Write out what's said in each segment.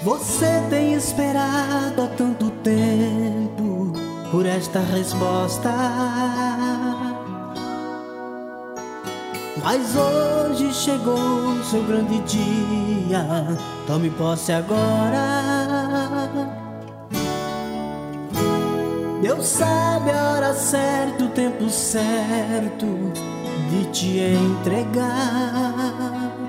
Você tem esperado há tanto tempo por esta resposta, mas hoje chegou seu grande dia. Tome posse agora. Deus sabe a hora certa, o tempo certo de te entregar.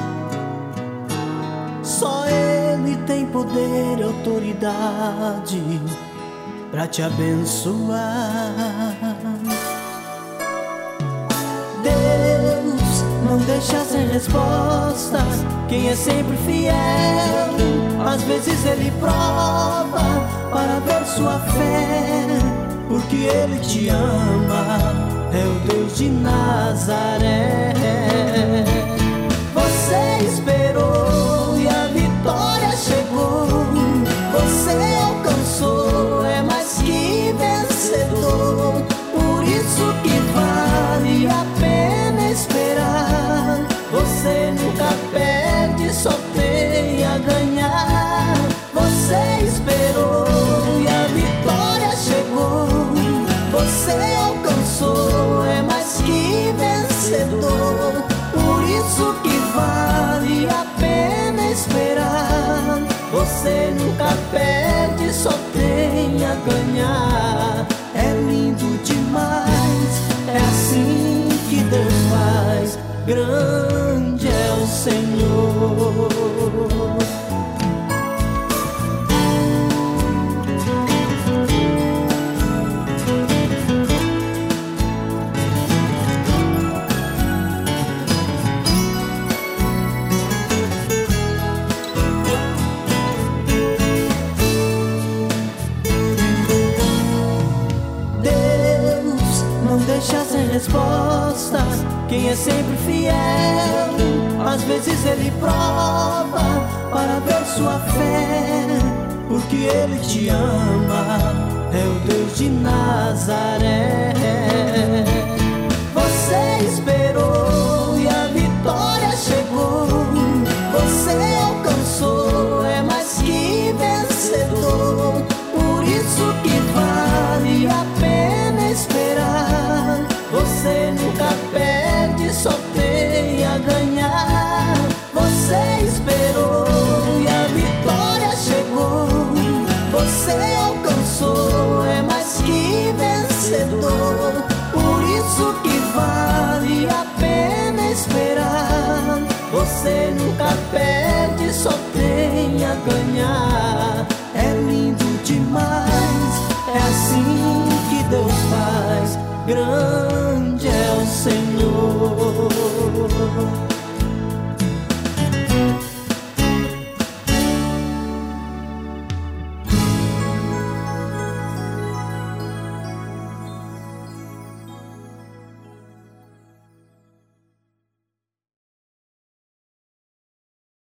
Só Ele tem poder e autoridade pra te abençoar. Deus não deixa sem resposta quem é sempre fiel. Às vezes Ele prova para ver sua fé, porque Ele te ama, é o Deus de Nazaré. Você esperou e a vitória chegou. Você alcançou, é mais que vencedor. Por isso que vale a pena esperar. Você nunca perde, só tem a ganhar. Você esperou e a vitória chegou. Você alcançou, é mais que vencedor. Por isso que vale a pena esperar. Você nunca perde, só tem a ganhar. É lindo demais, é assim que Deus faz. Grande é o Senhor. Não deixa sem resposta quem é sempre fiel. Às vezes Ele prova para ver sua fé, porque Ele te ama, é o Deus de Nazaré. Você esperou e a vitória chegou. Você alcançou, é mais que vencedor. Por isso que vale a pena esperar. Você nunca perde, só tem a ganhar. Você esperou e a vitória chegou. Você alcançou, é mais que vencedor. Por isso que vale a pena esperar. Você nunca perde, só tem a ganhar. É lindo demais, é assim que Deus faz. Grande é o Senhor.